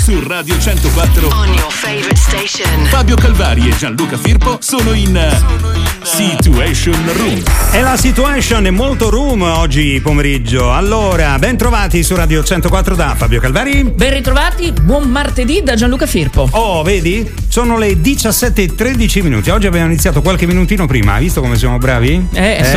Su Radio 104 On your favorite station. Fabio Calvari e Gianluca Firpo sono in Situation Room. E la Situation è molto room oggi pomeriggio. Allora, ben trovati su Radio 104 da Fabio Calvari. Ben ritrovati, buon martedì da Gianluca Firpo. Oh, vedi? Sono le 17:13 minuti. Oggi abbiamo iniziato qualche minutino prima. Hai visto come siamo bravi?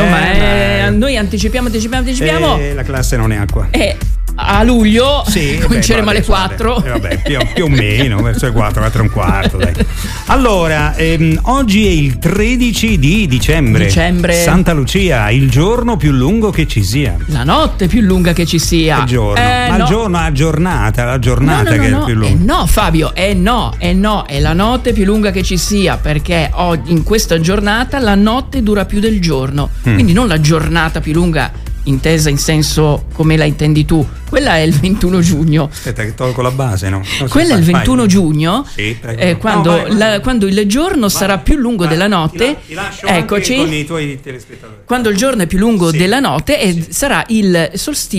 Noi anticipiamo. La classe non è acqua. A luglio cominceremo alle 4. Vabbè, più o meno, verso le 4 e un quarto. Dai. Allora, oggi è il 13 di dicembre. Santa Lucia, il giorno più lungo che ci sia. La notte più lunga che ci sia. Il giorno. Il giorno, la giornata che è più lunga. No, Fabio, è la notte più lunga che ci sia, perché in questa giornata la notte dura più del giorno. Quindi non la giornata più lunga intesa in senso come la intendi tu, quella è il 21 giugno. Aspetta che tolgo la base, no? Quella è il 21 giugno, sì, quando il giorno sarà più lungo della notte. Eccoci con i tuoi telespettatori. Quando il giorno è più lungo della notte e sarà il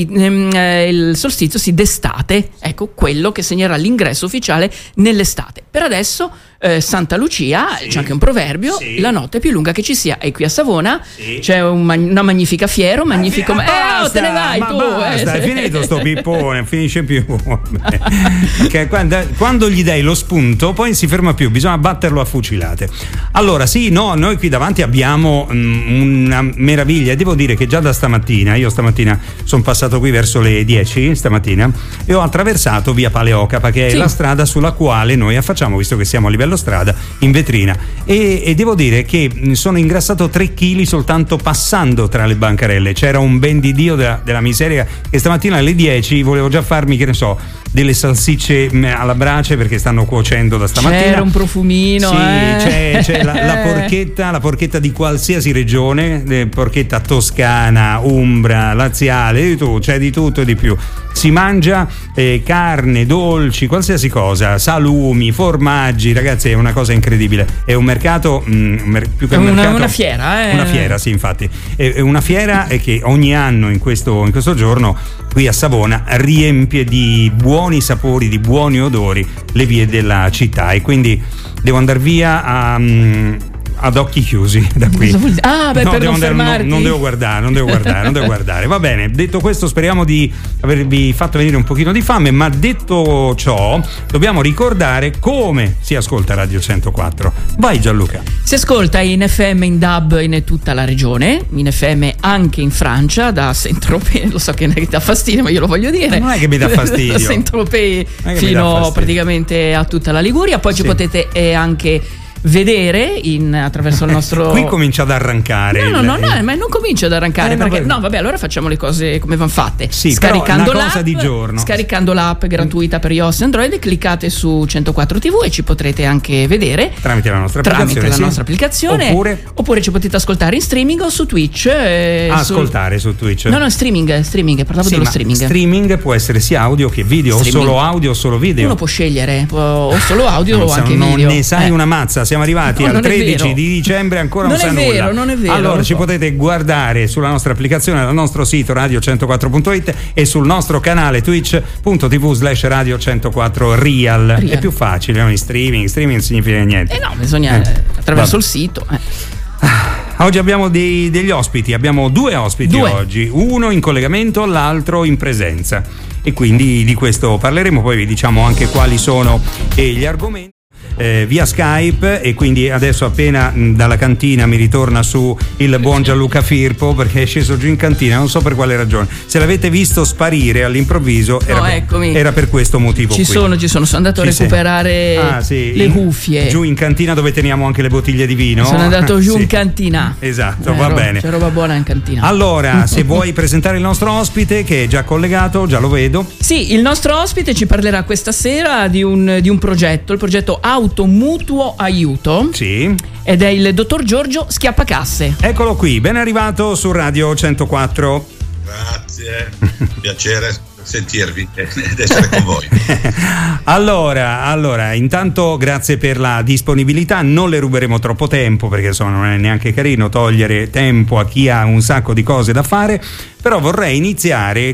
solstizio d'estate, ecco, quello che segnerà l'ingresso ufficiale nell'estate. Per adesso Santa Lucia, c'è anche un proverbio, la notte più lunga che ci sia. E qui a Savona c'è una magnifica fiera, un magnifico te ne vai tu. Basta, è finito sto pippone, non finisce più. Perché quando gli dai lo spunto poi si ferma più, bisogna batterlo a fucilate. Allora noi qui davanti abbiamo una meraviglia. Devo dire che già da stamattina, io stamattina sono passato qui verso le 10 stamattina e ho attraversato via Paleocapa, che è la strada sulla quale noi affacciamo, visto che siamo a livello strada, in vetrina, e devo dire che sono ingrassato 3 kg soltanto passando tra le bancarelle. C'era un ben di Dio della miseria, che stamattina alle 10 volevo già farmi, che ne so, delle salsicce alla brace, perché stanno cuocendo da stamattina. C'era un profumino. C'è la porchetta di qualsiasi regione, porchetta toscana, umbra, laziale, c'è di tutto e di più. Si mangia carne, dolci, qualsiasi cosa, salumi, formaggi, ragazzi, è una cosa incredibile. È un mercato più che un mercato, una fiera, Una fiera, sì, infatti. È una fiera che ogni anno in questo giorno qui a Savona riempie di buoni sapori, di buoni odori le vie della città, e quindi devo andare via ad occhi chiusi da qui. Per non fermarti. Non devo guardare. Va bene, detto questo, speriamo di avervi fatto venire un pochino di fame, ma detto ciò dobbiamo ricordare come si ascolta Radio 104. Vai Gianluca. Si ascolta in FM, in DAB in tutta la regione, in FM anche in Francia, da Saint-Tropez, lo so che ti dà fastidio, ma io lo voglio dire. Non è che mi dà fastidio. Da Saint-Tropez fino praticamente a tutta la Liguria. Poi ci potete anche vedere attraverso il nostro. Qui comincia ad arrancare. No, ma non comincia ad arrancare, perché allora facciamo le cose come vanno fatte. Sì, scaricando una cosa di giorno. Scaricando l'app gratuita per iOS e Android, cliccate su 104 TV e ci potrete anche vedere tramite la nostra applicazione. Oppure ci potete ascoltare in streaming o su Twitch. Ascoltare su Twitch. No, streaming, parlavo dello streaming. Streaming può essere sia audio che video, o solo audio o solo video. Uno può scegliere o solo audio o anche video. Non ne sai una mazza. Siamo arrivati al 13 di dicembre, ancora non sa nulla. Non è vero. Allora ci potete guardare sulla nostra applicazione, dal nostro sito radio104.it e sul nostro canale twitch.tv/radio104real. È più facile, non in streaming non significa niente. Bisogna attraverso il sito. Oggi abbiamo degli ospiti, abbiamo 2 ospiti oggi, uno in collegamento, l'altro in presenza, e quindi di questo parleremo. Poi vi diciamo anche quali sono gli argomenti via Skype, e quindi adesso appena dalla cantina mi ritorna su il buon Gianluca Firpo, perché è sceso giù in cantina, non so per quale ragione. Se l'avete visto sparire all'improvviso era per questo motivo. Ci sono, sono andato a recuperare le cuffie giù in cantina, dove teniamo anche le bottiglie di vino. Sono andato giù in cantina. Esatto, va bene. C'è roba buona in cantina. Allora, se vuoi presentare il nostro ospite, che è già collegato, già lo vedo. Sì, il nostro ospite ci parlerà questa sera di un progetto, il progetto Auto Mutuo Aiuto. Sì. Ed è il dottor Giorgio Schiappacasse. Eccolo qui, ben arrivato su Radio 104. Grazie, piacere sentirvi ed essere con voi. Allora, intanto grazie per la disponibilità, non le ruberemo troppo tempo perché insomma non è neanche carino togliere tempo a chi ha un sacco di cose da fare, però vorrei iniziare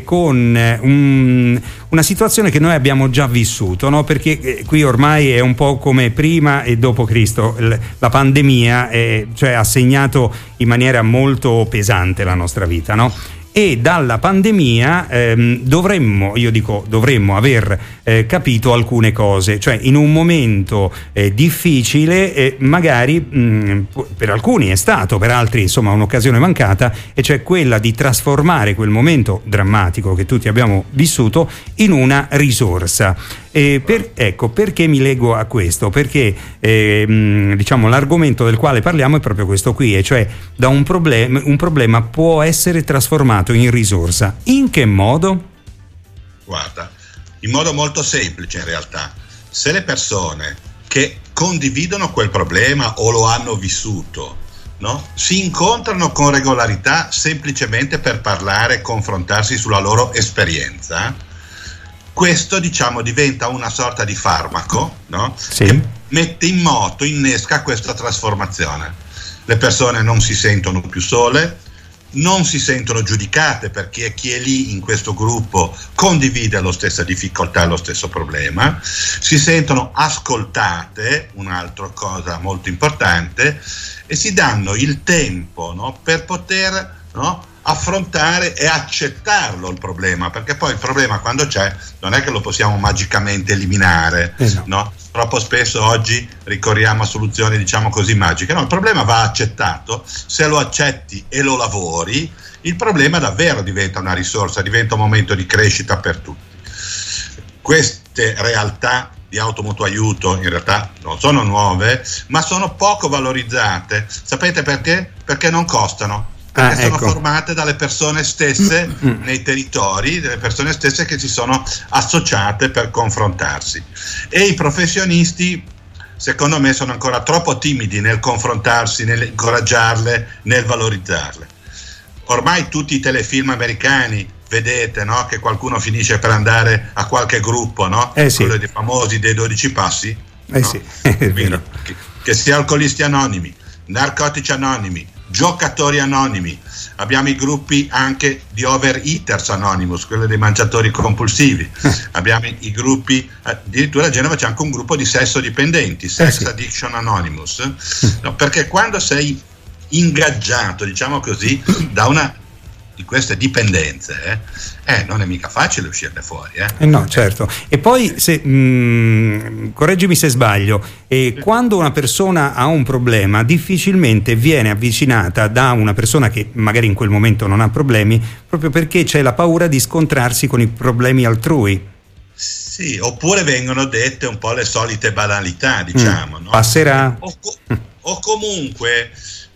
con una situazione che noi abbiamo già vissuto, no? Perché qui ormai è un po' come prima e dopo Cristo, la pandemia cioè ha segnato in maniera molto pesante la nostra vita, no? E dalla pandemia dovremmo aver capito alcune cose, cioè in un momento difficile magari per alcuni è stato, per altri insomma un'occasione mancata, e cioè quella di trasformare quel momento drammatico che tutti abbiamo vissuto in una risorsa. Perché mi leggo a questo? Perché diciamo l'argomento del quale parliamo è proprio questo qui, e cioè da un problema può essere trasformato in risorsa. In che modo? Guarda, in modo molto semplice in realtà. Se le persone che condividono quel problema o lo hanno vissuto, no, si incontrano con regolarità semplicemente per parlare e confrontarsi sulla loro esperienza, questo diciamo diventa una sorta di farmaco, no? Sì. Che mette in moto, innesca questa trasformazione. Le persone non si sentono più sole, non si sentono giudicate perché chi è lì in questo gruppo condivide la stessa difficoltà, lo stesso problema, si sentono ascoltate, un'altra cosa molto importante, e si danno il tempo, no, per poter, no, affrontare e accettarlo il problema, perché poi il problema quando c'è non è che lo possiamo magicamente eliminare, no? Troppo spesso oggi ricorriamo a soluzioni diciamo così magiche, no, il problema va accettato, se lo accetti e lo lavori il problema davvero diventa una risorsa, diventa un momento di crescita per tutti. Queste realtà di automutuo aiuto in realtà non sono nuove, ma sono poco valorizzate. Sapete perché? Perché non costano. Perché sono formate dalle persone stesse nei territori, delle persone stesse che si sono associate per confrontarsi. E i professionisti, secondo me, sono ancora troppo timidi nel confrontarsi, nel incoraggiarle, nel valorizzarle. Ormai tutti i telefilm americani, vedete, no, che qualcuno finisce per andare a qualche gruppo, no? Sì. Quello dei famosi dei 12 passi. No? Sì, è vero. Che sia alcolisti anonimi, narcotici anonimi, giocatori anonimi, abbiamo i gruppi anche di Overeaters Anonymous, quelli dei mangiatori compulsivi, abbiamo i gruppi, addirittura a Genova c'è anche un gruppo di sesso dipendenti, Sex Addiction Anonymous, no, perché quando sei ingaggiato, diciamo così, da una di queste dipendenze, non è mica facile uscirne fuori. No, certo. E poi, correggimi se sbaglio, quando una persona ha un problema, difficilmente viene avvicinata da una persona che magari in quel momento non ha problemi, proprio perché c'è la paura di scontrarsi con i problemi altrui. Sì, oppure vengono dette un po' le solite banalità, diciamo. No? Passerà. O comunque...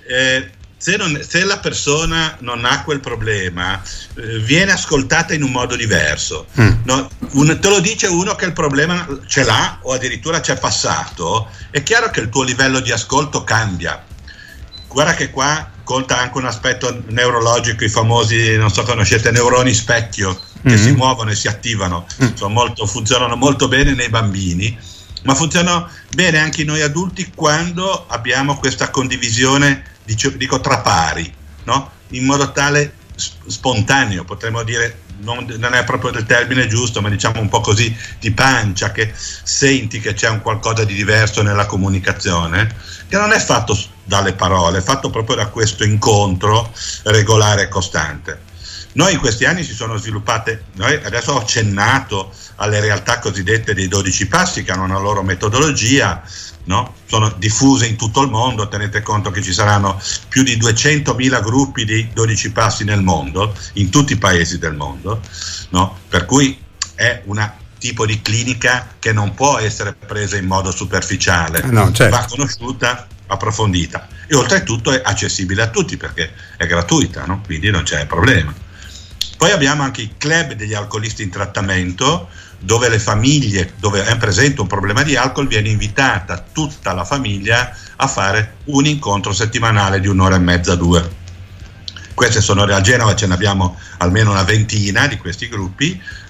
se la persona non ha quel problema, viene ascoltata in un modo diverso. No? Te lo dice uno che il problema ce l'ha o addirittura c'è passato, è chiaro che il tuo livello di ascolto cambia. Guarda che qua conta anche un aspetto neurologico, i famosi, non so, conoscete, neuroni specchio, che si muovono e si attivano, funzionano molto bene nei bambini, ma funzionano bene anche noi adulti quando abbiamo questa condivisione, dico tra pari, no? In modo tale spontaneo, potremmo dire, non è proprio del termine giusto, ma diciamo un po' così di pancia, che senti che c'è un qualcosa di diverso nella comunicazione, che non è fatto dalle parole, è fatto proprio da questo incontro regolare e costante. Noi in questi anni si sono sviluppate, noi adesso ho accennato alle realtà cosiddette dei 12 passi, che hanno una loro metodologia, no? Sono diffuse in tutto il mondo, tenete conto che ci saranno più di 200.000 gruppi di 12 passi nel mondo, in tutti i paesi del mondo, no? Per cui è una tipo di clinica che non può essere presa in modo superficiale, no, certo. Va conosciuta, approfondita, e oltretutto è accessibile a tutti perché è gratuita, no? Quindi non c'è problema. Poi abbiamo anche i club degli alcolisti in trattamento, dove le famiglie, dove è presente un problema di alcol, viene invitata tutta la famiglia a fare un incontro settimanale di 1 ora e mezza, 2. Queste sono a Genova, ce ne abbiamo almeno una ventina di questi gruppi,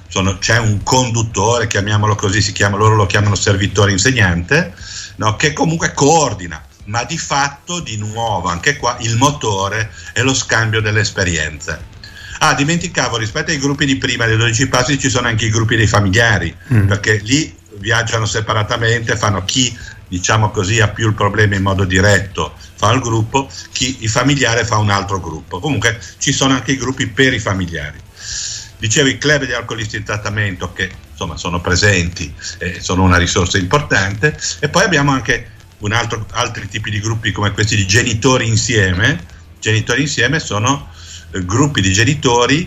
c'è un conduttore, chiamiamolo così, loro lo chiamano servitore insegnante, no? Che comunque coordina, ma di fatto di nuovo anche qua il motore è lo scambio delle esperienze. Dimenticavo, rispetto ai gruppi di prima dei 12 passi ci sono anche i gruppi dei familiari, perché lì viaggiano separatamente, fanno chi, diciamo così, ha più il problema in modo diretto fa il gruppo, chi il familiare fa un altro gruppo. Comunque ci sono anche i gruppi per i familiari. Dicevo, i club di alcolisti in trattamento che insomma sono presenti, sono una risorsa importante, e poi abbiamo anche altri tipi di gruppi come questi di genitori insieme. Genitori insieme sono gruppi di genitori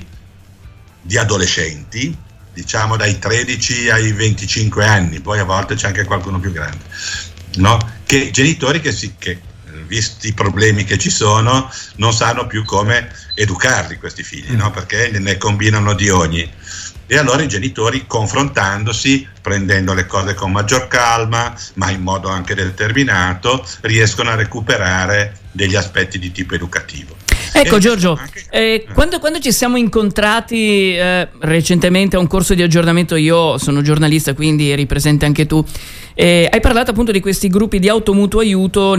di adolescenti, diciamo dai 13 ai 25 anni, poi a volte c'è anche qualcuno più grande, no? Che genitori che visti i problemi che ci sono non sanno più come educarli questi figli, no? Perché ne combinano di ogni. E allora i genitori, confrontandosi, prendendo le cose con maggior calma, ma in modo anche determinato, riescono a recuperare degli aspetti di tipo educativo. Ecco Giorgio, quando ci siamo incontrati recentemente a un corso di aggiornamento, io sono giornalista, quindi eri presente anche tu, hai parlato appunto di questi gruppi di automutuo aiuto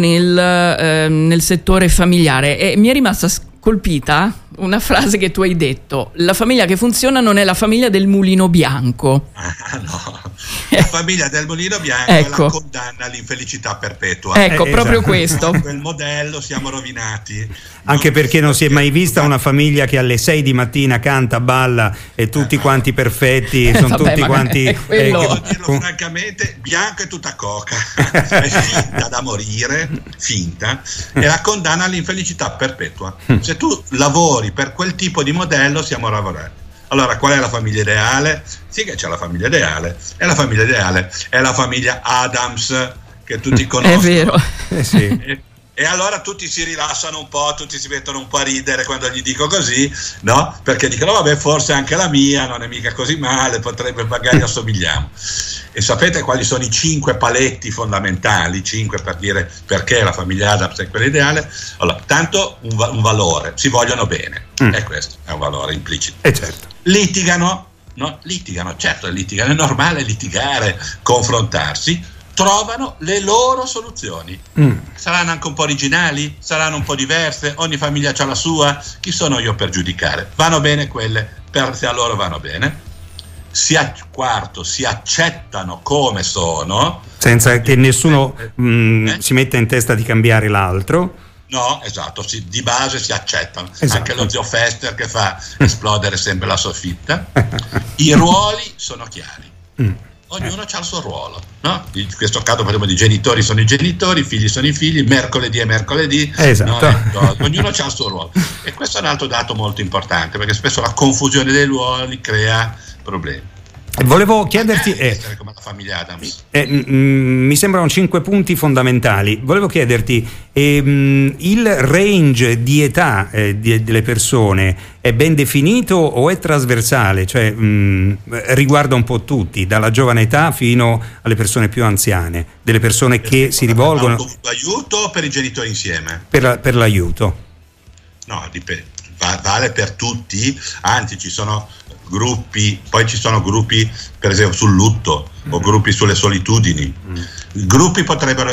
nel settore familiare, e mi è rimasta colpita una frase che tu hai detto: la famiglia che funziona non è la famiglia del mulino bianco. No, la famiglia del mulino bianco ecco. è la condanna all'infelicità perpetua. Ecco, proprio esatto. questo. Con quel modello siamo rovinati. Anche perché non si è mai vista una famiglia che alle 6 di mattina canta, balla e tutti quanti perfetti, sono vabbè, tutti quanti. Devo dirlo francamente, bianco è tutta coca, è finta da morire, finta, è la condanna all'infelicità perpetua. Se tu lavori per quel tipo di modello, siamo lavorati. Allora, qual è la famiglia ideale? Sì che c'è la famiglia ideale, e la famiglia ideale è la famiglia Adams, che tutti conoscono. È vero. Sì. E allora tutti si rilassano un po', tutti si mettono un po' a ridere quando gli dico così, no? Perché dicono, vabbè, forse anche la mia non è mica così male, potrebbe, magari assomigliamo. E sapete quali sono i 5 paletti fondamentali? 5 per dire perché la famiglia Adams è quella ideale? Allora, tanto un valore, si vogliono bene, e questo è un valore implicito. Certo. Litigano, no? Litigano, certo, litigano, è normale litigare, confrontarsi, trovano le loro soluzioni. Saranno anche un po' originali, saranno un po' diverse, ogni famiglia ha la sua, chi sono io per giudicare? Vanno bene quelle, se a loro vanno bene. Si accettano come sono, senza che nessuno si metta in testa di cambiare l'altro. No, esatto, di base si accettano. Esatto. Anche lo zio Fester che fa esplodere sempre la soffitta. I ruoli sono chiari. Ognuno ha il suo ruolo, no? In questo caso parliamo di genitori, sono i genitori, i figli sono i figli, mercoledì è mercoledì. Esatto. No, ognuno ha il suo ruolo. E questo è un altro dato molto importante, perché spesso la confusione dei ruoli crea problemi. Volevo chiederti, come la famiglia Adams. mi sembrano 5 punti fondamentali. Volevo chiederti, il range di età delle persone è ben definito o è trasversale? Cioè riguarda un po' tutti, dalla giovane età fino alle persone più anziane, delle persone che si rivolgono. Per l'aiuto o per i genitori insieme? Per l'aiuto. No, vale per tutti, anzi ci sono gruppi, poi ci sono gruppi per esempio sul lutto o gruppi sulle solitudini. Gruppi potrebbero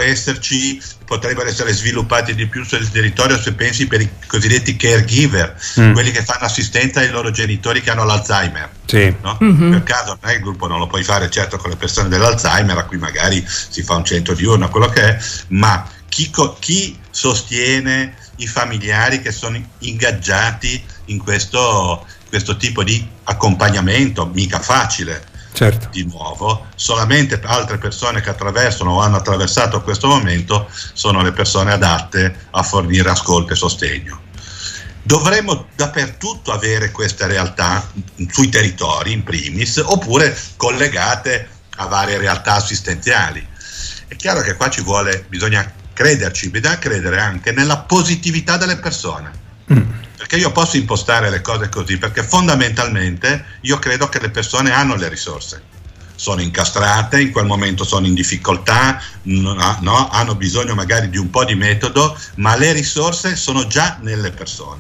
essere sviluppati di più sul territorio, se pensi, per i cosiddetti caregiver, quelli che fanno assistenza ai loro genitori che hanno l'Alzheimer. Sì. No? Per caso il gruppo non lo puoi fare certo con le persone dell'Alzheimer, a cui magari si fa un centro diurno, quello che è, ma chi sostiene i familiari che sono ingaggiati in questo tipo di accompagnamento, mica facile. Certo. Di nuovo, solamente altre persone che attraversano o hanno attraversato questo momento sono le persone adatte a fornire ascolto e sostegno. Dovremmo dappertutto avere queste realtà sui territori in primis, oppure collegate a varie realtà assistenziali. È chiaro che qua bisogna credere anche nella positività delle persone. Perché io posso impostare le cose così, perché fondamentalmente io credo che le persone hanno le risorse, sono incastrate, in quel momento sono in difficoltà, no, hanno bisogno magari di un po' di metodo, ma le risorse sono già nelle persone.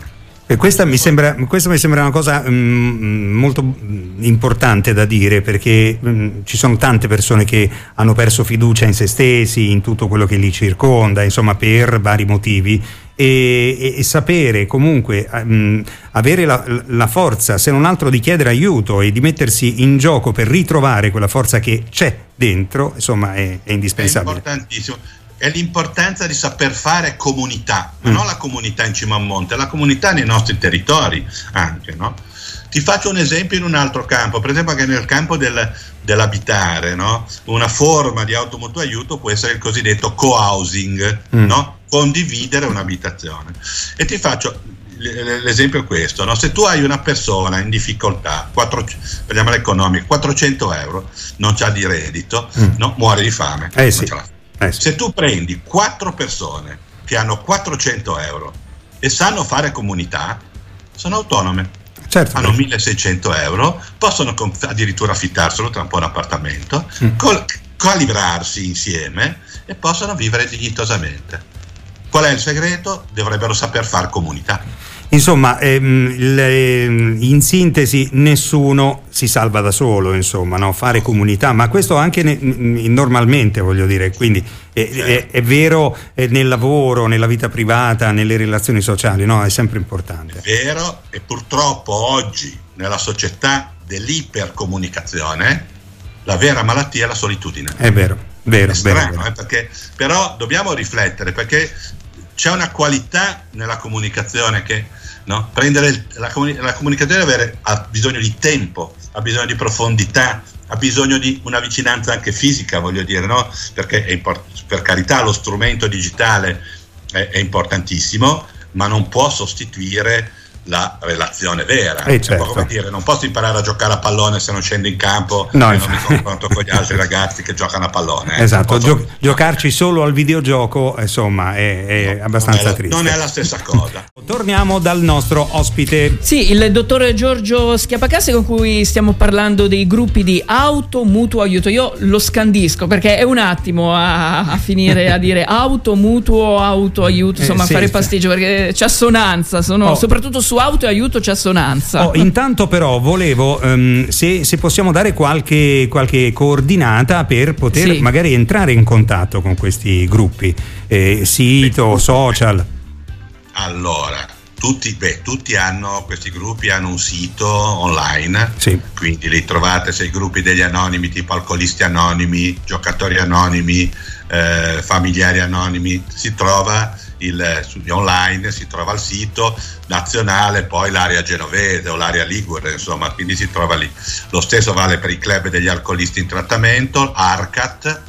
E questa mi sembra una cosa molto importante da dire, perché ci sono tante persone che hanno perso fiducia in se stessi, in tutto quello che li circonda, insomma, per vari motivi, e sapere comunque avere la forza, se non altro, di chiedere aiuto e di mettersi in gioco per ritrovare quella forza che c'è dentro, insomma, è indispensabile. È importantissimo. È l'importanza di saper fare comunità, ma non la comunità in cima a un monte, la comunità nei nostri territori anche, no? Ti faccio un esempio in un altro campo, per esempio anche nel campo dell'abitare, no? Una forma di automutuo aiuto può essere il cosiddetto co-housing, no? Condividere un'abitazione. E ti faccio l'esempio questo, no? Se tu hai una persona in difficoltà, parliamo economico, 400 euro, non c'ha di reddito, no? Muore di fame, non ce l'ha. Se tu prendi 4 persone che hanno 400 euro e sanno fare comunità, sono autonome, certo, hanno 1600 euro, possono addirittura affittarselo tra un po' un appartamento, calibrarsi insieme e possono vivere dignitosamente. Qual è il segreto? Dovrebbero saper fare comunità. Insomma, in sintesi, nessuno si salva da solo, insomma, no? Fare comunità, ma questo anche normalmente, voglio dire, quindi è vero nel lavoro, nella vita privata, nelle relazioni sociali, no? È sempre importante. È vero, e purtroppo oggi nella società dell'ipercomunicazione la vera malattia è la solitudine. È vero. È strano, perché però dobbiamo riflettere, perché c'è una qualità nella comunicazione che, no? Prendere la comunicazione ha bisogno di tempo, ha bisogno di profondità, ha bisogno di una vicinanza anche fisica, voglio dire, no? Perché per carità lo strumento digitale è importantissimo, ma non può sostituire la relazione vera. Certo. Come dire, non posso imparare a giocare a pallone se non scendo in campo e non mi confronto con gli altri ragazzi che giocano a pallone. Esatto, giocarci solo al videogioco, insomma, è abbastanza triste. Non è la stessa cosa. Torniamo dal nostro ospite. Sì, il dottor Giorgio Schiapacassi, con cui stiamo parlando dei gruppi di automutuo aiuto. Io lo scandisco perché è un attimo a finire a dire automutuo aiuto, insomma, fare pasticcio, perché c'è assonanza, soprattutto su auto e aiuto c'è assonanza. Intanto però volevo se possiamo dare qualche coordinata per poter magari entrare in contatto con questi gruppi, sito, social. Allora, tutti hanno, questi gruppi hanno un sito online, quindi li trovate, se i gruppi degli anonimi, tipo alcolisti anonimi, giocatori anonimi, familiari anonimi, si trova online, si trova il sito nazionale, poi l'area genovese o l'area ligure, insomma, quindi si trova lì. Lo stesso vale per i club degli alcolisti in trattamento, ARCAT,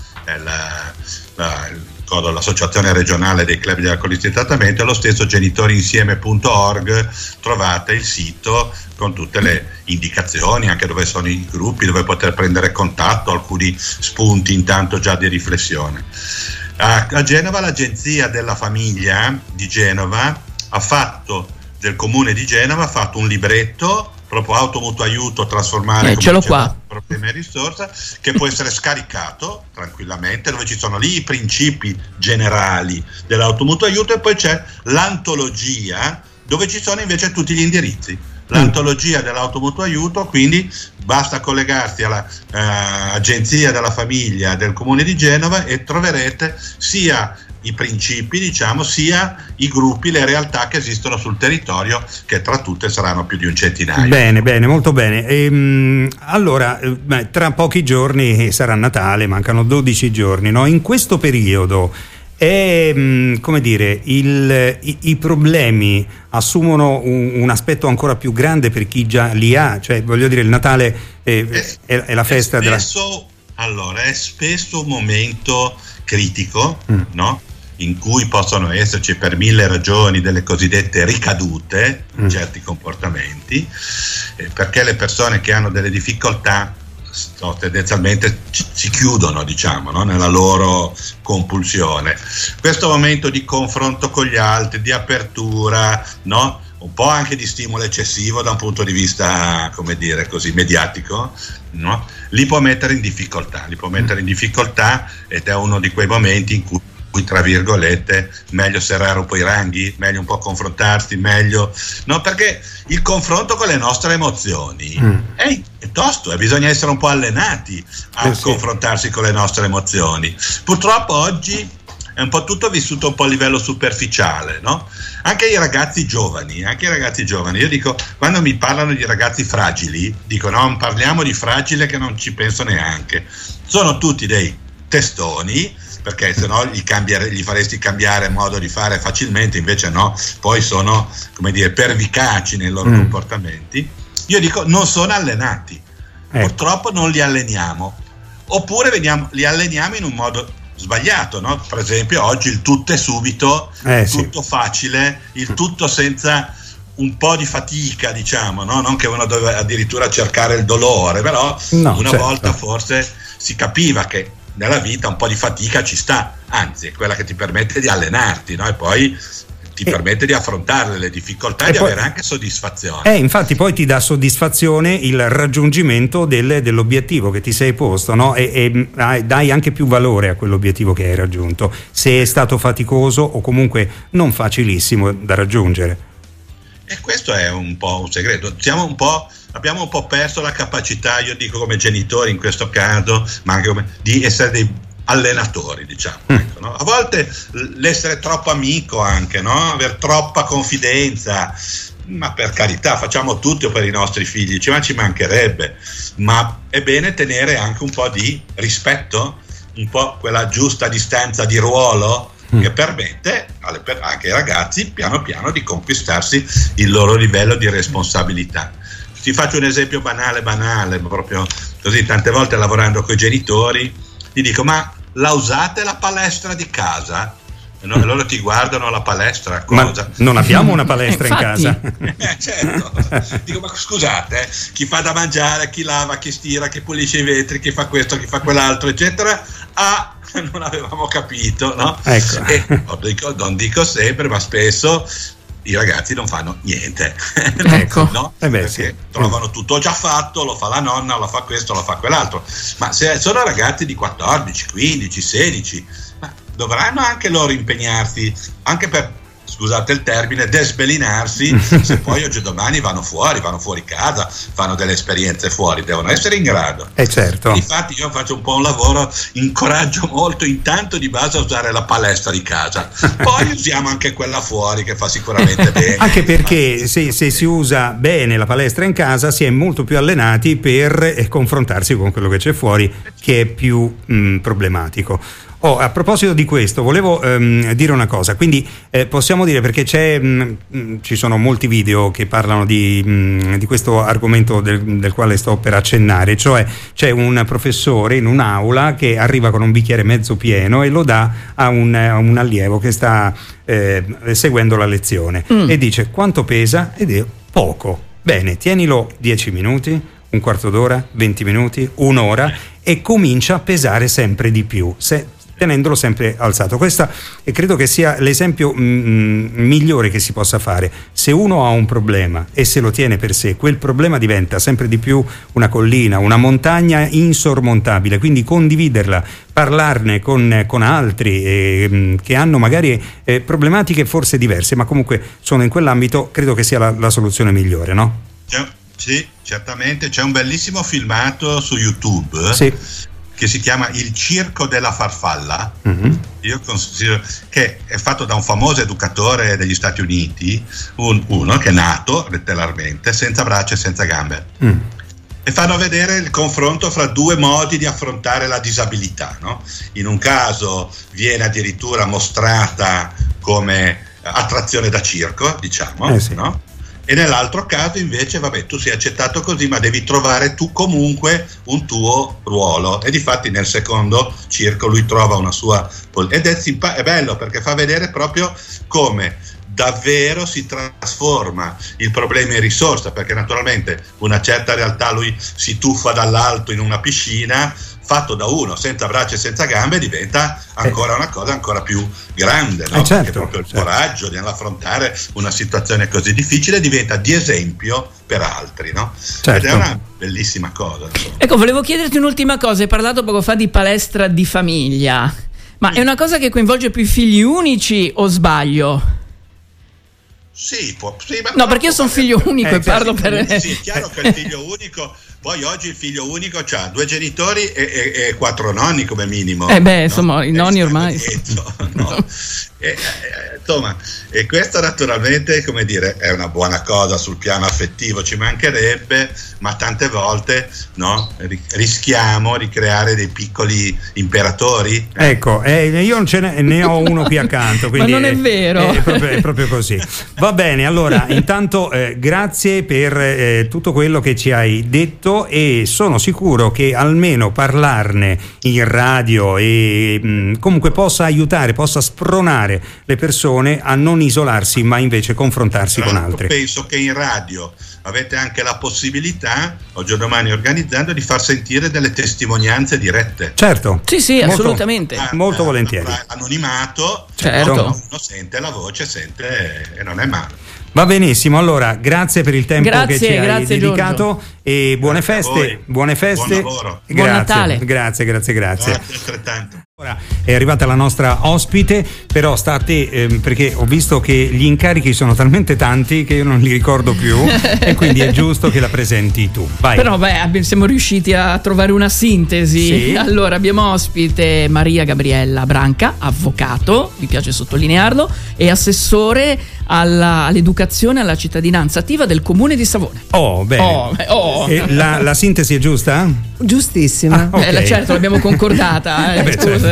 l'associazione regionale dei club degli alcolisti in trattamento, e lo stesso genitoriinsieme.org, trovate il sito con tutte le indicazioni, anche dove sono i gruppi, dove poter prendere contatto, alcuni spunti intanto già di riflessione. A Genova l'agenzia della famiglia di Genova del comune di Genova ha fatto un libretto proprio automutuo aiuto, trasformare problemi e risorse, che può essere scaricato tranquillamente, dove ci sono lì i principi generali dell'automutuo aiuto, e poi c'è l'antologia dove ci sono invece tutti gli indirizzi. L'antologia dell'automutuo aiuto, quindi basta collegarsi alla agenzia della famiglia del comune di Genova e troverete sia i principi, diciamo, sia i gruppi, le realtà che esistono sul territorio, che tra tutte saranno più di un centinaio. Bene, molto bene. Allora, tra pochi giorni sarà Natale, mancano 12 giorni, no? In questo periodo come dire, i problemi assumono un aspetto ancora più grande per chi già li ha, cioè, voglio dire, il Natale è la festa Allora, è spesso un momento critico, no? In cui possono esserci per 1000 ragioni delle cosiddette ricadute in certi comportamenti, perché le persone che hanno delle difficoltà tendenzialmente si chiudono, diciamo, no? Nella loro compulsione. Questo momento di confronto con gli altri, di apertura, no? Un po' anche di stimolo eccessivo da un punto di vista, come dire, così mediatico, no? Li può mettere in difficoltà, ed è uno di quei momenti in cui tra virgolette, meglio serrare un po' i ranghi, meglio un po' confrontarsi, meglio, no, perché il confronto con le nostre emozioni è tosto, bisogna essere un po' allenati a confrontarsi con le nostre emozioni. Purtroppo oggi è un po' tutto vissuto un po' a livello superficiale, no? Anche i ragazzi giovani, io dico, quando mi parlano di ragazzi fragili, dico no, non parliamo di fragile che non ci penso neanche, sono tutti dei testoni, perché se no gli faresti cambiare modo di fare facilmente, invece no, poi sono, come dire, pervicaci nei loro comportamenti. Io dico, non sono allenati, purtroppo non li alleniamo, oppure li alleniamo in un modo sbagliato, no? Per esempio oggi il tutto è subito, tutto facile, il tutto senza un po' di fatica, diciamo, no? Non che uno deve addirittura cercare il dolore, però volta forse si capiva che nella vita un po' di fatica ci sta, anzi è quella che ti permette di allenarti, no? E poi ti permette di affrontare le difficoltà e di avere anche soddisfazione. Infatti poi ti dà soddisfazione il raggiungimento dell'obiettivo che ti sei posto, no? E dai anche più valore a quell'obiettivo che hai raggiunto, se è stato faticoso o comunque non facilissimo da raggiungere. E questo è un po' un segreto. Abbiamo un po' perso la capacità, io dico come genitori in questo caso, ma anche di essere dei allenatori, diciamo. Ecco, no? A volte l'essere troppo amico anche, no? Aver troppa confidenza, ma per carità, facciamo tutto per i nostri figli, ma ci mancherebbe, ma è bene tenere anche un po' di rispetto, un po' quella giusta distanza di ruolo che permette anche ai ragazzi piano piano di conquistarsi il loro livello di responsabilità. Ti faccio un esempio banale, proprio così, tante volte lavorando con i genitori gli dico, ma la usate la palestra di casa? E loro ti guardano, la palestra, cosa? Ma non abbiamo una palestra in casa. Certo. Dico, ma scusate, chi fa da mangiare, chi lava, chi stira, chi pulisce i vetri, chi fa questo, chi fa quell'altro, eccetera, non avevamo capito, no? Ecco. E non dico sempre, ma spesso i ragazzi non fanno niente, ecco. No? Perché trovano tutto già fatto, lo fa la nonna, lo fa questo, lo fa quell'altro, ma se sono ragazzi di 14, 15, 16, ma dovranno anche loro impegnarsi, anche per, scusate il termine, desbelinarsi, se poi oggi o domani vanno fuori casa, fanno delle esperienze fuori, devono essere in grado. Certo. Infatti io faccio un po' un lavoro, incoraggio molto intanto di base a usare la palestra di casa, poi usiamo anche quella fuori che fa sicuramente bene. Anche perché se si usa bene la palestra in casa si è molto più allenati per confrontarsi con quello che c'è fuori, che è più problematico. A proposito di questo, volevo dire una cosa, quindi possiamo dire, perché ci sono molti video che parlano di questo argomento del quale sto per accennare, cioè c'è un professore in un'aula che arriva con un bicchiere mezzo pieno e lo dà a un allievo che sta seguendo la lezione e dice: quanto pesa? Ed è poco. Bene, tienilo 10 minuti, un quarto d'ora, 20 minuti, un'ora, e comincia a pesare sempre di più, tenendolo sempre alzato. Questa credo che sia l'esempio migliore che si possa fare. Se uno ha un problema e se lo tiene per sé, quel problema diventa sempre di più una collina, una montagna insormontabile, quindi condividerla, parlarne con altri che hanno magari problematiche forse diverse, ma comunque sono in quell'ambito, credo che sia la soluzione migliore, no? Sì, certamente. C'è un bellissimo filmato su YouTube. Sì. Che si chiama Il circo della farfalla. Io considero che è fatto da un famoso educatore degli Stati Uniti, uno che è nato letteralmente senza braccia e senza gambe, e fanno vedere il confronto fra due modi di affrontare la disabilità, no? In un caso viene addirittura mostrata come attrazione da circo, diciamo, sì. No? E nell'altro caso invece, vabbè, tu sei accettato così, ma devi trovare tu comunque un tuo ruolo. E difatti nel secondo circo lui trova una sua, ed è bello perché fa vedere proprio come davvero si trasforma il problema in risorsa, perché naturalmente una certa realtà lui si tuffa dall'alto in una piscina, fatto da uno senza braccia e senza gambe diventa ancora una cosa ancora più grande, no? Certo, perché proprio il coraggio di affrontare una situazione così difficile diventa di esempio per altri, no? Certo. Ed è una bellissima cosa, insomma. Ecco, volevo chiederti un'ultima cosa. Hai parlato poco fa di palestra di famiglia, Ma è una cosa che coinvolge più i figli unici o sbaglio? Sì, no, perché io sono figlio unico e parlo per... Sì, è chiaro che il figlio unico, poi oggi il figlio unico ha 2 genitori e 4 nonni come minimo. Insomma, no? I nonni ormai... No? Insomma, e questo naturalmente, come dire, è una buona cosa sul piano affettivo, ci mancherebbe, ma tante volte, no, rischiamo di creare dei piccoli imperatori. Ecco, io ne ho uno qui accanto, quindi ma non è vero, è proprio così. Va bene, allora intanto grazie per tutto quello che ci hai detto, e sono sicuro che almeno parlarne in radio e comunque possa aiutare, possa spronare le persone a non isolarsi, ma invece confrontarsi con altri. Penso che in radio avete anche la possibilità, oggi o domani organizzando, di far sentire delle testimonianze dirette. Certo. Sì, assolutamente. Molto volentieri. Anonimato, certo. Uno sente la voce, sente, e non è male. Va benissimo, allora grazie per il tempo che ci hai dedicato, Giorgio. E buone feste. Buon lavoro. Buon Natale. Grazie. Altrettanto. Ora è arrivata la nostra ospite, però state perché ho visto che gli incarichi sono talmente tanti che io non li ricordo più e quindi è giusto che la presenti tu. Vai. Però siamo riusciti a trovare una sintesi. Sì. Allora abbiamo ospite Maria Gabriella Branca, avvocato, mi piace sottolinearlo, e assessore all'educazione alla cittadinanza attiva del comune di Savona. Oh, bene. La sintesi è giusta? Giustissima. Okay. Certo, l'abbiamo concordata. Certo.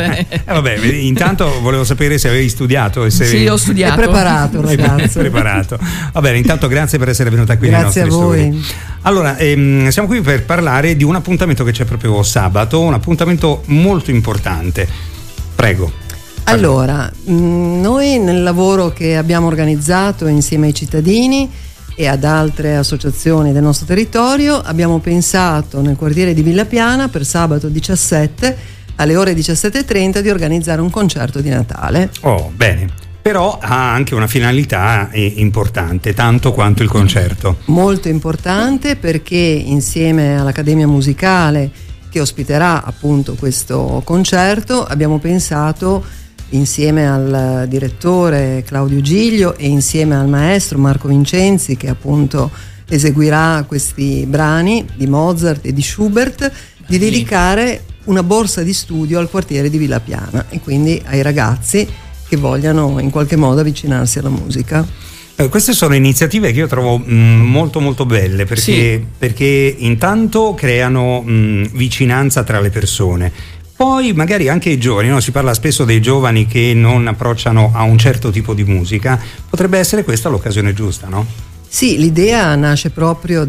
Intanto volevo sapere se avevi studiato e se... Sì, ho studiato. È preparato, ragazzo. Preparato. Va bene, intanto grazie per essere venuta qui nei nostri studi. Grazie a voi. Allora, siamo qui per parlare di un appuntamento che c'è proprio sabato, un appuntamento molto importante. Prego. Allora, noi nel lavoro che abbiamo organizzato insieme ai cittadini e ad altre associazioni del nostro territorio, abbiamo pensato nel quartiere di Villa Piana per sabato 17 alle ore 17:30 di organizzare un concerto di Natale. Oh, bene. Però ha anche una finalità importante, tanto quanto il concerto. Molto importante, perché insieme all'Accademia Musicale che ospiterà appunto questo concerto abbiamo pensato, insieme al direttore Claudio Giglio e insieme al maestro Marco Vincenzi, che appunto eseguirà questi brani di Mozart e di Schubert, di dedicare una borsa di studio al quartiere di Villa Piana e quindi ai ragazzi che vogliano in qualche modo avvicinarsi alla musica. Queste sono iniziative che io trovo molto molto belle, perché intanto creano vicinanza tra le persone. Poi magari anche i giovani, no? Si parla spesso dei giovani che non approcciano a un certo tipo di musica, potrebbe essere questa l'occasione giusta, no? Sì, l'idea nasce proprio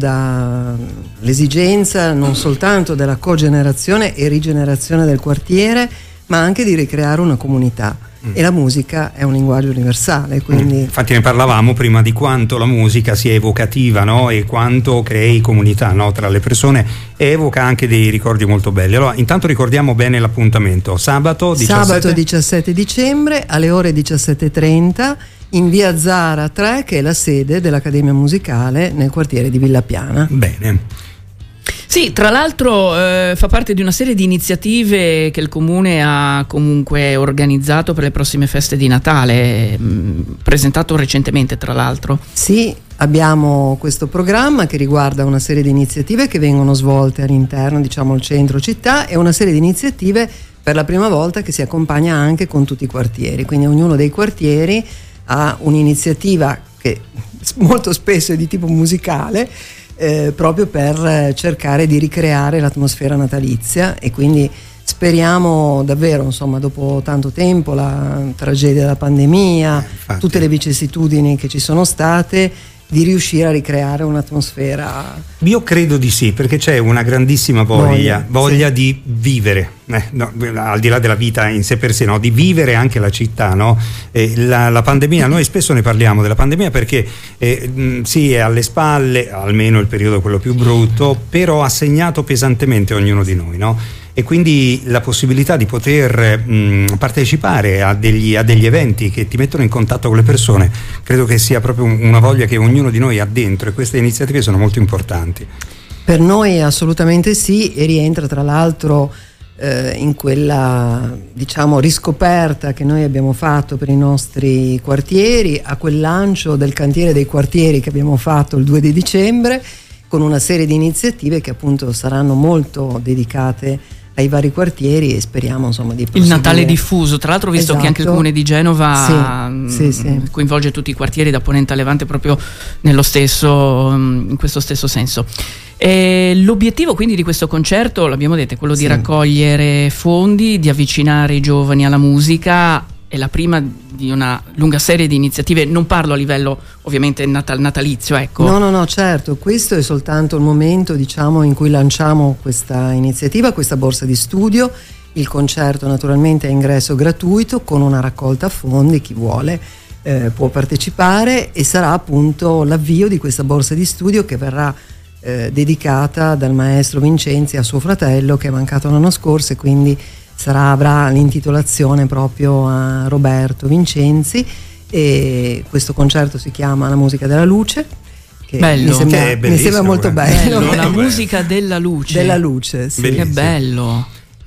dall'esigenza non soltanto della cogenerazione e rigenerazione del quartiere, ma anche di ricreare una comunità. E la musica è un linguaggio universale, quindi... Infatti ne parlavamo prima di quanto la musica sia evocativa, no? E quanto crei comunità, no? Tra le persone, e evoca anche dei ricordi molto belli. Allora intanto ricordiamo bene l'appuntamento: sabato 17 dicembre alle ore 17:30 in via Zara 3, che è la sede dell'Accademia Musicale nel quartiere di Villa Piana. Bene. Sì, tra l'altro fa parte di una serie di iniziative che il comune ha comunque organizzato per le prossime feste di Natale, presentato recentemente tra l'altro. Sì, abbiamo questo programma che riguarda una serie di iniziative che vengono svolte all'interno, diciamo, il centro città, e una serie di iniziative per la prima volta che si accompagna anche con tutti i quartieri, quindi ognuno dei quartieri ha un'iniziativa che molto spesso è di tipo musicale, proprio per cercare di ricreare l'atmosfera natalizia, e quindi speriamo davvero, insomma, dopo tanto tempo, la tragedia della pandemia, tutte le vicissitudini che ci sono state, di riuscire a ricreare un'atmosfera. Io credo di sì, perché c'è una grandissima voglia sì, di vivere, al di là della vita in sé per sé, no? Di vivere anche la città, no? La pandemia, noi spesso ne parliamo della pandemia perché sì, è alle spalle, almeno il periodo quello più brutto, però ha segnato pesantemente ognuno di noi, no? E quindi la possibilità di poter partecipare a degli eventi che ti mettono in contatto con le persone, credo che sia proprio una voglia che ognuno di noi ha dentro, e queste iniziative sono molto importanti. Per noi assolutamente sì, e rientra tra l'altro in quella, diciamo, riscoperta che noi abbiamo fatto per i nostri quartieri, a quel lancio del cantiere dei quartieri che abbiamo fatto il 2 di dicembre, con una serie di iniziative che appunto saranno molto dedicate ai vari quartieri, e speriamo insomma di proseguire. Il Natale diffuso, tra l'altro ho visto che anche il Comune di Genova sì. coinvolge tutti i quartieri da ponente a levante proprio in questo stesso senso. L'obiettivo quindi di questo concerto, l'abbiamo detto, è quello di raccogliere fondi, di avvicinare i giovani alla musica. È la prima di una lunga serie di iniziative, non parlo a livello ovviamente natalizio, ecco. No, certo, questo è soltanto il momento, diciamo, in cui lanciamo questa iniziativa, questa borsa di studio. Il concerto naturalmente è ingresso gratuito, con una raccolta fondi, chi vuole può partecipare, e sarà appunto l'avvio di questa borsa di studio che verrà dedicata dal maestro Vincenzi a suo fratello, che è mancato l'anno scorso, e quindi avrà l'intitolazione proprio a Roberto Vincenzi. E questo concerto si chiama La musica della luce, che bello. mi sembra molto bello. La musica della luce. Della luce, sì. Che bello.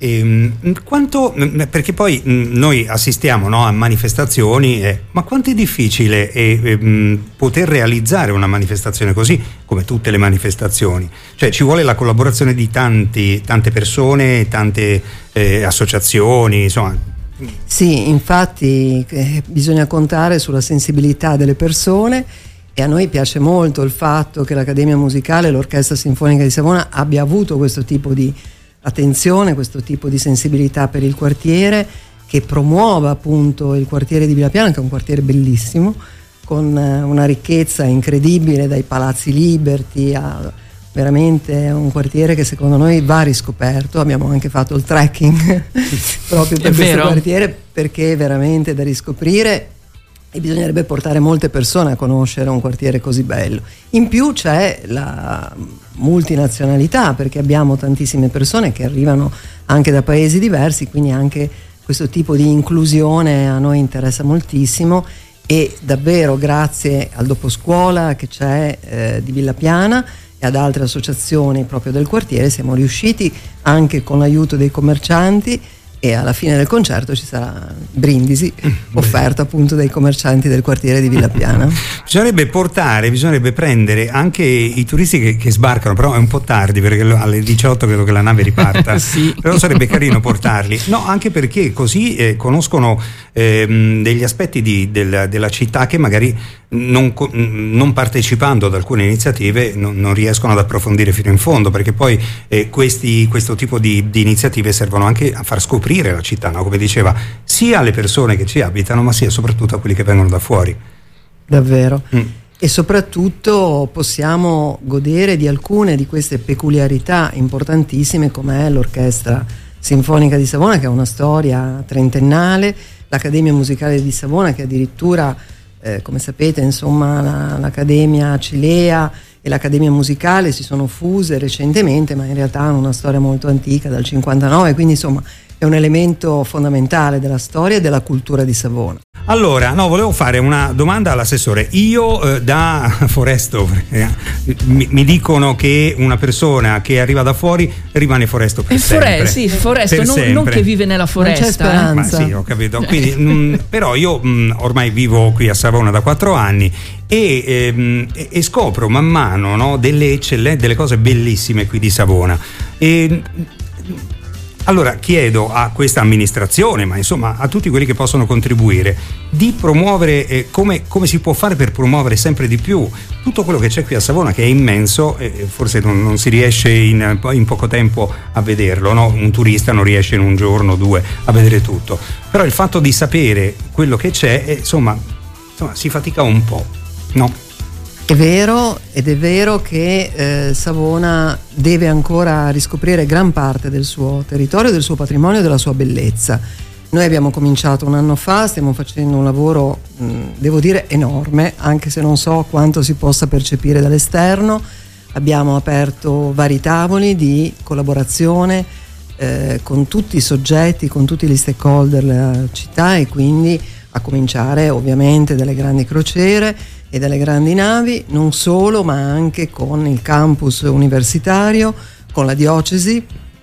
Perché poi noi assistiamo, no, a manifestazioni, ma quanto è difficile poter realizzare una manifestazione così, come tutte le manifestazioni? Cioè ci vuole la collaborazione di tante persone, tante associazioni, insomma. Sì, infatti bisogna contare sulla sensibilità delle persone, e a noi piace molto il fatto che l'Accademia Musicale e l'Orchestra Sinfonica di Savona abbia avuto questo tipo di attenzione, questo tipo di sensibilità per il quartiere, che promuova appunto il quartiere di Villa Piana, che è un quartiere bellissimo, con una ricchezza incredibile, dai Palazzi Liberty a veramente un quartiere che secondo noi va riscoperto. Abbiamo anche fatto il trekking proprio per questo quartiere, perché è veramente da riscoprire, e bisognerebbe portare molte persone a conoscere un quartiere così bello. In più c'è la multinazionalità, perché abbiamo tantissime persone che arrivano anche da paesi diversi, quindi anche questo tipo di inclusione a noi interessa moltissimo, e davvero grazie al doposcuola che c'è di Villa Piana e ad altre associazioni proprio del quartiere siamo riusciti, anche con l'aiuto dei commercianti, e alla fine del concerto ci sarà brindisi offerto appunto dai commercianti del quartiere di Villa Piana. Bisognerebbe prendere anche i turisti che sbarcano, però è un po' tardi perché alle 18 credo che la nave riparta. Sì. Però sarebbe carino portarli, no, anche perché così conoscono degli aspetti della città che magari non partecipando ad alcune iniziative non riescono ad approfondire fino in fondo, perché poi questo tipo di iniziative servono anche a far scoprire la città, no? Come diceva, sia alle persone che ci abitano, ma sia soprattutto a quelli che vengono da fuori. Davvero. E soprattutto possiamo godere di alcune di queste peculiarità importantissime, come è l'Orchestra Sinfonica di Savona, che ha una storia trentennale, l'Accademia Musicale di Savona, che addirittura come sapete, insomma, l'Accademia Cilea e l'Accademia Musicale si sono fuse recentemente, ma in realtà hanno una storia molto antica, dal 59, quindi insomma è un elemento fondamentale della storia e della cultura di Savona. Allora, volevo fare una domanda all'assessore. Io da Foresto mi dicono che una persona che arriva da fuori rimane Foresto per sempre. Sì, Foresto, non che vive nella foresta. Non c'è speranza. Ma sì, ho capito. Quindi, però io ormai vivo qui a Savona da 4 anni e scopro man mano, no, delle cose bellissime qui di Savona. Allora chiedo a questa amministrazione, ma insomma a tutti quelli che possono contribuire, di promuovere come si può fare per promuovere sempre di più tutto quello che c'è qui a Savona, che è immenso, e forse non si riesce in poco tempo a vederlo, no? Un turista non riesce in un giorno o 2 a vedere tutto, però il fatto di sapere quello che c'è, insomma si fatica un po', no? È vero, ed è vero che Savona deve ancora riscoprire gran parte del suo territorio, del suo patrimonio e della sua bellezza. Noi abbiamo cominciato un anno fa, stiamo facendo un lavoro, devo dire, enorme, anche se non so quanto si possa percepire dall'esterno. Abbiamo aperto vari tavoli di collaborazione con tutti i soggetti, con tutti gli stakeholder della città, e quindi a cominciare ovviamente dalle grandi crociere e dalle grandi navi, non solo, ma anche con il campus universitario, con la diocesi.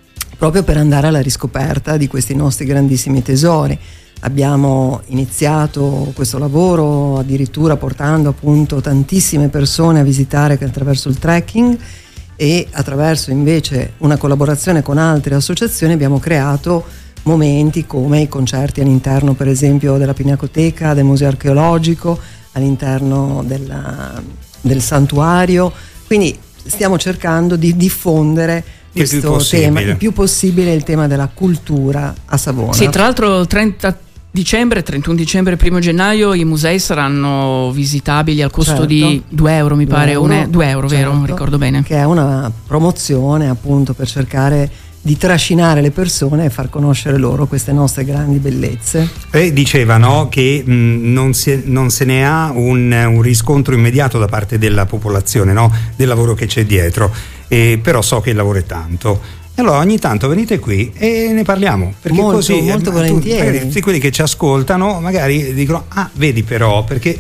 proprio per andare alla riscoperta di questi nostri grandissimi tesori. Abbiamo iniziato questo lavoro addirittura portando appunto tantissime persone a visitare attraverso il trekking, e attraverso invece una collaborazione con altre associazioni abbiamo creato momenti come i concerti all'interno per esempio della Pinacoteca, del Museo Archeologico, all'interno del santuario. Quindi stiamo cercando di diffondere questo tema il più possibile, il tema della cultura a Savona. Sì, tra l'altro 30 dicembre, 31 dicembre, 1 gennaio i musei saranno visitabili al costo di 2 euro, mi pare, 2 euro, vero? Non ricordo bene. Che è una promozione appunto per cercare di trascinare le persone e far conoscere loro queste nostre grandi bellezze. Dicevano che non se ne ha un riscontro immediato da parte della popolazione, no? Del lavoro che c'è dietro, però so che il lavoro è tanto. Allora ogni tanto venite qui e ne parliamo, perché molto volentieri. Tutti quelli che ci ascoltano magari dicono vedi però, perché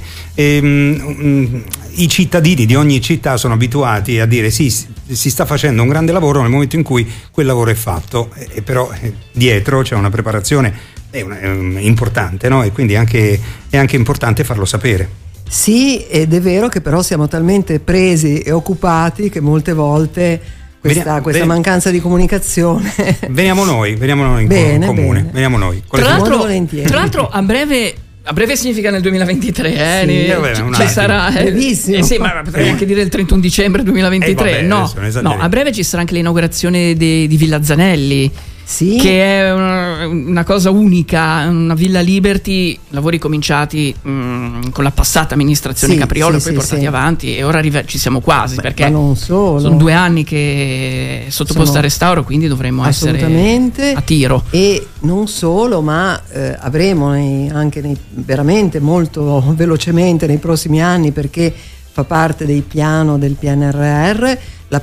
i cittadini di ogni città sono abituati a dire sì, si sta facendo un grande lavoro nel momento in cui quel lavoro è fatto, però dietro c'è una preparazione importante, no? E quindi è anche importante farlo sapere. Sì, ed è vero che però siamo talmente presi e occupati che molte volte questa mancanza di comunicazione. Veniamo noi in comune. Veniamo noi. Tra l'altro a breve significa nel 2023, ci sarà sì, ma potrei anche dire il 31 dicembre 2023. No, a breve ci sarà anche l'inaugurazione di Villa Zanelli. Sì. Che è una cosa unica, una Villa Liberty, lavori cominciati con la passata amministrazione Capriolo e poi portati avanti, e ora ci siamo quasi, perché non solo. Sono 2 anni che è sottoposta a restauro, quindi dovremmo essere a tiro. E non solo, ma avremo veramente molto velocemente nei prossimi anni, perché fa parte del PNRR,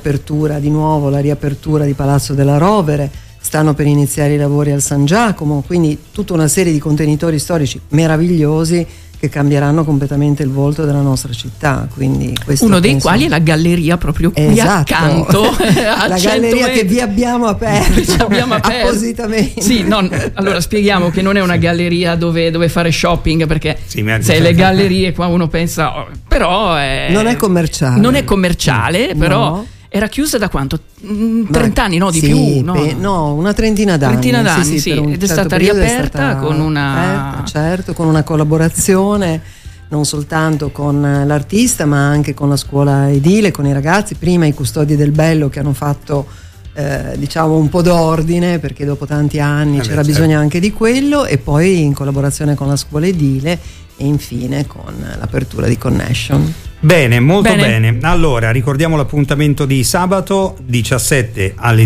la riapertura di Palazzo della Rovere. Stanno per iniziare i lavori al San Giacomo, quindi tutta una serie di contenitori storici meravigliosi che cambieranno completamente il volto della nostra città. Quindi uno dei quali è la galleria proprio qui accanto. La galleria che vi abbiamo aperto appositamente. Sì, allora spieghiamo che non è una galleria dove fare shopping, perché le gallerie qua uno pensa, però non è commerciale. Non è commerciale, però. No. Era chiusa da quanto? 30 anni, no? Di più? No, una trentina d'anni. Sì, ed è stata riaperta con una... con una collaborazione non soltanto con l'artista, ma anche con la scuola edile, con i ragazzi, prima i custodi del Bello, che hanno fatto un po' d'ordine, perché dopo tanti anni c'era bisogno anche di quello, e poi in collaborazione con la scuola edile e infine con l'apertura di Connection. Bene, molto bene. Allora, ricordiamo l'appuntamento di sabato 17 alle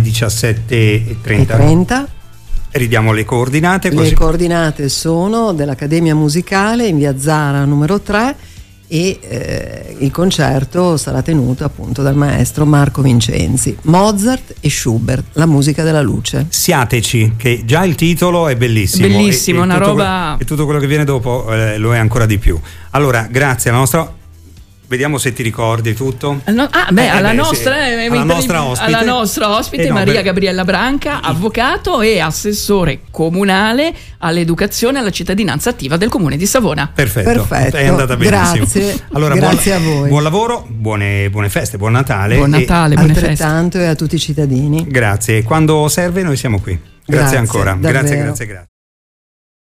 17:30. Ridiamo le coordinate. Le coordinate sono dell'Accademia Musicale in via Zara numero 3, e il concerto sarà tenuto appunto dal maestro Marco Vincenzi. Mozart e Schubert, la musica della luce. Siateci, che già il titolo è bellissimo. Bellissimo, una roba. E tutto quello che viene dopo lo è ancora di più. Allora, grazie alla nostra... Vediamo se ti ricordi tutto. Alla nostra ospite Maria Gabriella Branca, avvocato e assessore comunale all'educazione e alla cittadinanza attiva del comune di Savona. Perfetto. È andata benissimo. Grazie. Allora, grazie a voi. Buon lavoro, buone feste, buon Natale. Buon Natale, buone feste. Altrettanto, e a tutti i cittadini. Grazie. Quando serve noi siamo qui. Grazie ancora. Davvero. Grazie.